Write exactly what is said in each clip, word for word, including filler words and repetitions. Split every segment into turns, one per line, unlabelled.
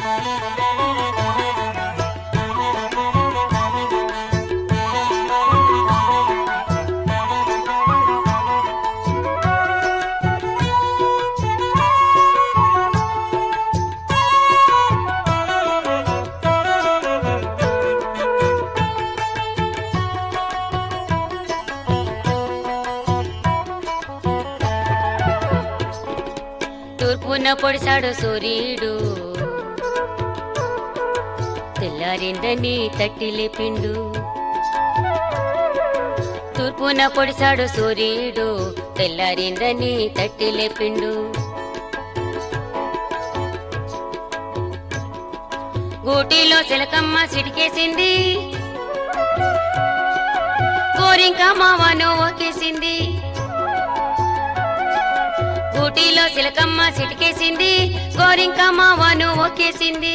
తూర్పున పొడిసాడు సూర్యుడు తెల్లారిందని తట్టి లేపిండు. తూర్పున పొడిసాడు సూర్యుడు తెల్లారిందని తట్టి లేపిండు. గూటిలో చిలకమ్మ సిటికేసింది, గోరింక మావను ఒకేసింది. గూటిలో చిలకమ్మ సిటికేసింది, గోరింక మావను ఒకేసింది.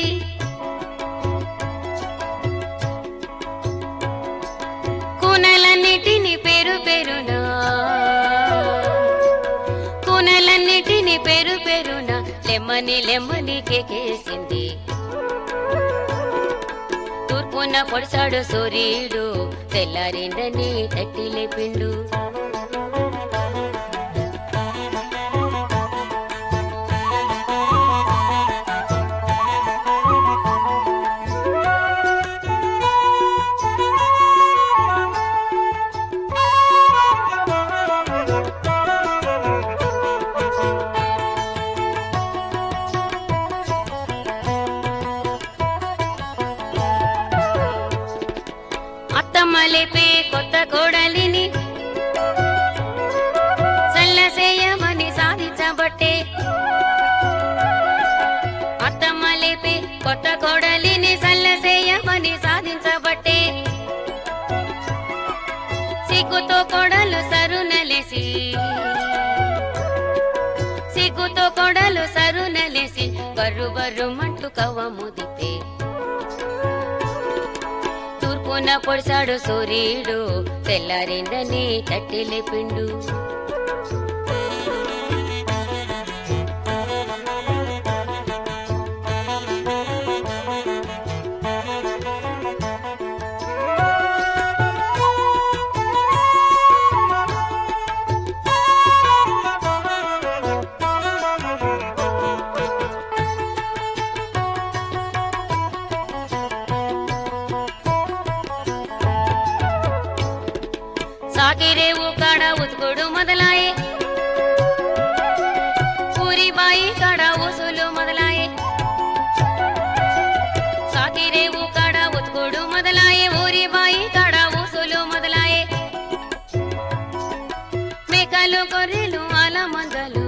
కూనలన్నిటిని పేరు పేరునా కూనలన్నిటిని పేరు పేరునా లెమ్మని లెమ్మని కేకేసింది. తూర్పున పొడిసాడు సూర్యుడు తెల్లారిందని తట్టి లేపిండు. అత్తమ్మ లేపే కొత్త కోడలిని చల్లసేయమని సాధించబట్టే. అత్తమ్మ లేపే కొత్త కోడలిని చల్లసేయమని సాధించబట్టే. సిగ్గుతో కోడలు సరునలేసి సిగ్గుతో కోడలు సరునలేసి బర్రు బర్రు మంటూ కవ్వము దిప్పే. తూర్పున పొడిసాడు సూర్యుడు తెల్లారిందని తట్టి లేపిండు. సాకిరేవు కాడ ఉతుకుడు మొదలాయే, పూరి బాయి కాడ ఊసులు మొదలాయే. సాకిరేవు కాడ ఉతుకుడు మొదలాయే, ఊరి బాయి కాడ ఊసులు మొదలాయే. మేకలు గొర్రెలు ఆల మందలు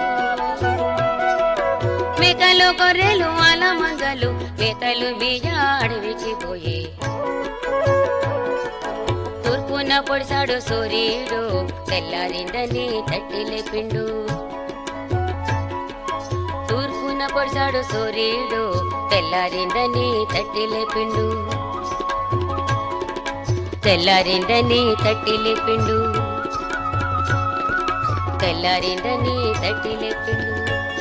మేకలు గొర్రెలు ఆల మందలు మేకలు బియ్య అడవికి పోయే. తూర్పున పొడిసాడు సూర్యుడు తెల్లారిందని తట్టి లేపిండు. తూర్పున పొడిసాడు సూర్యుడు తెల్లారిందని తట్టి లేపిండు. తెల్లారిందని తట్టి లేపిండు. తెల్లారిందని తట్టి లేపిండు.